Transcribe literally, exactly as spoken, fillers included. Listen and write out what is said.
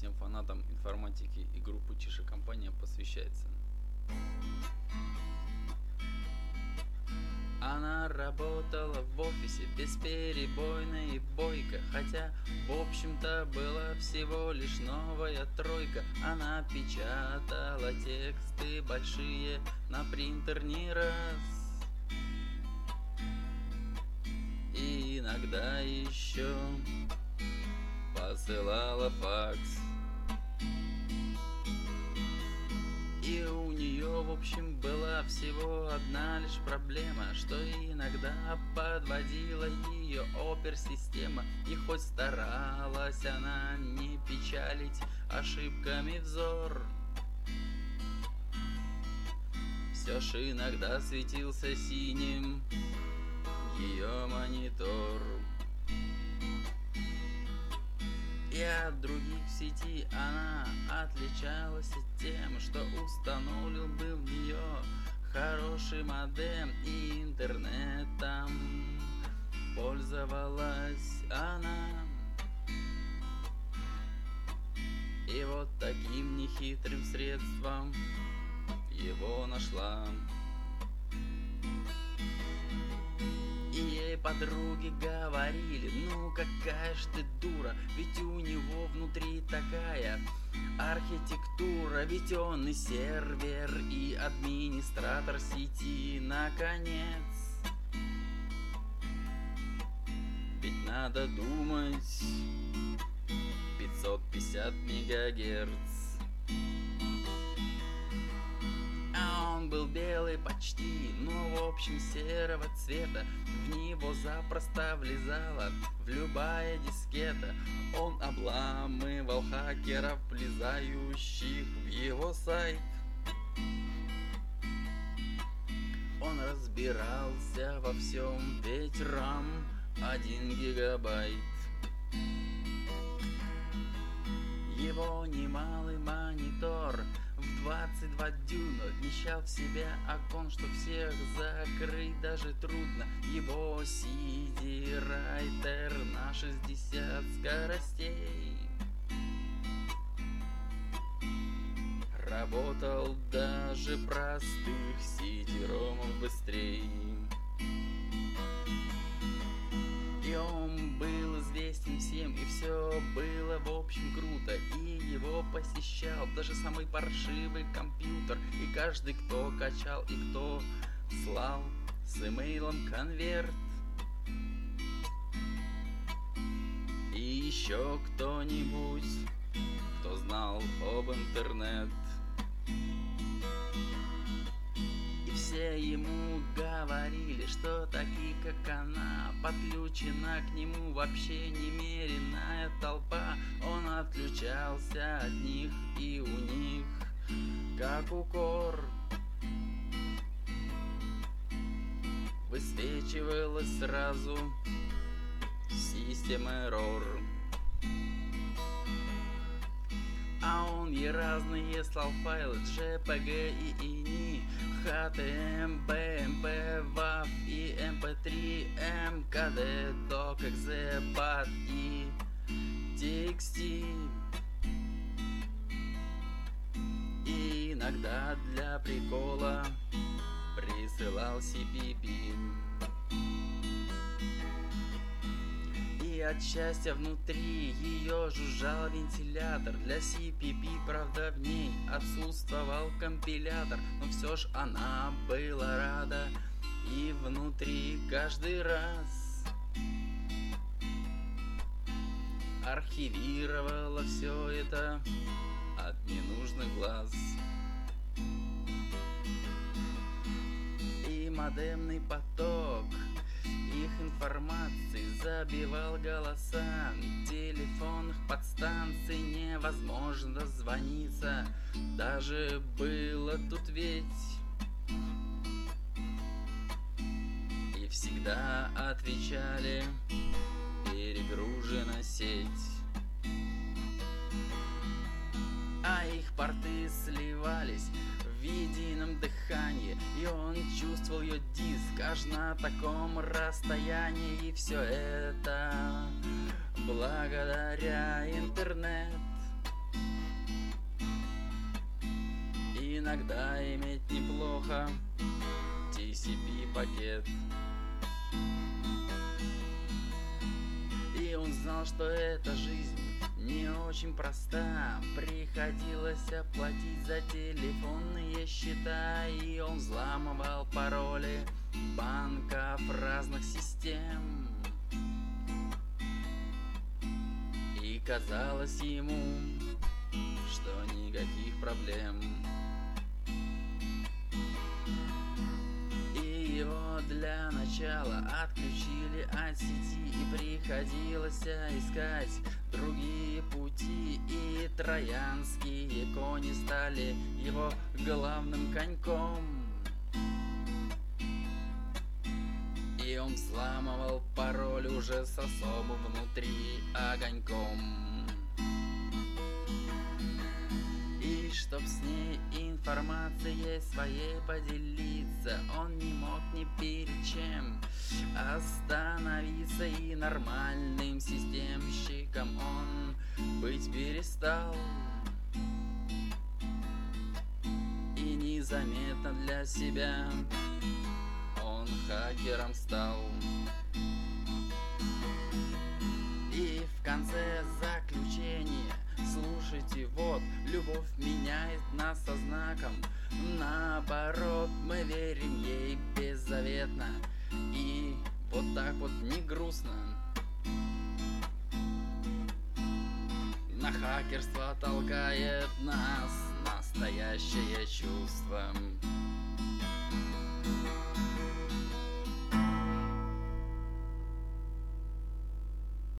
всем фанатам информатики и группы Чиж и Компания посвящается. Она работала в офисе бесперебойно и бойко, хотя в общем-то была всего лишь новая тройка. Она печатала тексты большие на принтер не раз, и иногда еще посылала факс. И у нее, в общем, была всего одна лишь проблема, что иногда подводила ее оперсистема. И хоть старалась она не печалить ошибками взор, все ж иногда светился синим ее монитор. И от других в сети она отличалась тем, что установлен был в нее хороший модем, и интернетом пользовалась она. И вот таким нехитрым средством его нашла. И ей подруги говорили: ну какая ж ты дура, ведь у него внутри такая архитектура, ведь он и сервер, и администратор сети, наконец. Ведь надо думать, пятьсот пятьдесят мегагерц. А он был белый почти, но в общем серого цвета. В него запросто влезала в любая дискета. Он обламывал хакеров, влезающих в его сайт. Он разбирался во всем, ведь рам один гигабайт. Его немалый монитор в двадцать два дюйма вмещал в себя окон, что всех закрыть даже трудно. Его си ди-райтер на шестьдесят скоростей работал даже простых си ди-ромов быстрее. И он был известен всем, и все было в общем круто. И его посещал даже самый паршивый компьютер, и каждый, кто качал и кто слал с имейлом конверт. И еще кто-нибудь, кто знал об интернет. Все ему говорили, что такие, как она, подключена к нему вообще немеренная толпа. Он отключался от них и у них, как укор, высвечивалось сразу System Error. А он ей разные слал файлы: джей пи джи и ини, эйч ти эм, би эм пи, вав и эм пи три, эм ка дэ, док, экзе, бат и ти экс ти. И иногда для прикола присылал си пи пи. И от счастья внутри ее жужжал вентилятор. Для си пи пи, правда, в ней отсутствовал компилятор, но все ж она была рада и внутри каждый раз архивировала все это от ненужных глаз. И модемный поток их информации забивал голоса телефонных подстанций, невозможно звониться, даже было тут ведь. И всегда отвечали: перегружена сеть. А их порты сливались в едином дыхании, и он чувствовал ее диск аж на таком расстоянии. И все это благодаря интернет. иногда иметь неплохо ти си пи-пакет. И он знал, что эта жизнь не очень проста. Приходилось оплатить за телефонные счета, и он взламывал пароли банков разных систем. И казалось ему, что никаких проблем. И его для начала отключили от сети, и приходилось искать другие пути, и троянские кони стали его главным коньком. И он взламывал пароль уже с особым внутри огоньком. И чтоб с ней информацией своей поделиться, он не мог ни перед чем остановиться, и нормальным системщиком он быть перестал. И незаметно для себя он хакером стал. И в конце заключения: слушайте, вот, любовь меняет нас со знаком наоборот, мы верим ей беззаветно, и вот так вот не грустно на хакерство толкает нас настоящее чувство.